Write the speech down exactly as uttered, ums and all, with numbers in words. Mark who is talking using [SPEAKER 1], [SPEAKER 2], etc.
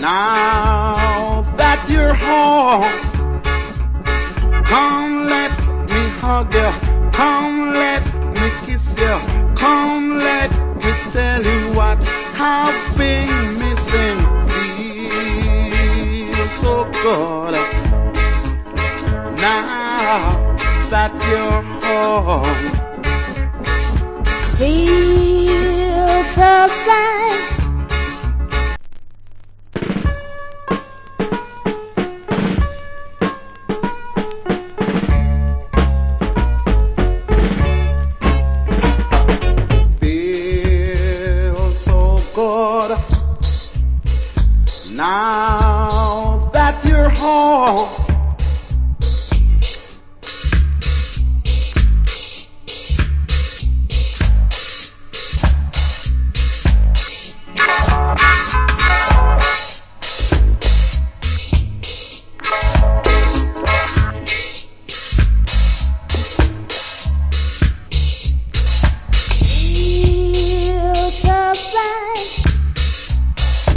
[SPEAKER 1] Now that you're home, come let me hug you, come let me kiss you, come let me tell you what I've been missing. Feels so good now that you're home.
[SPEAKER 2] Feel so fine.
[SPEAKER 1] Now that you're home,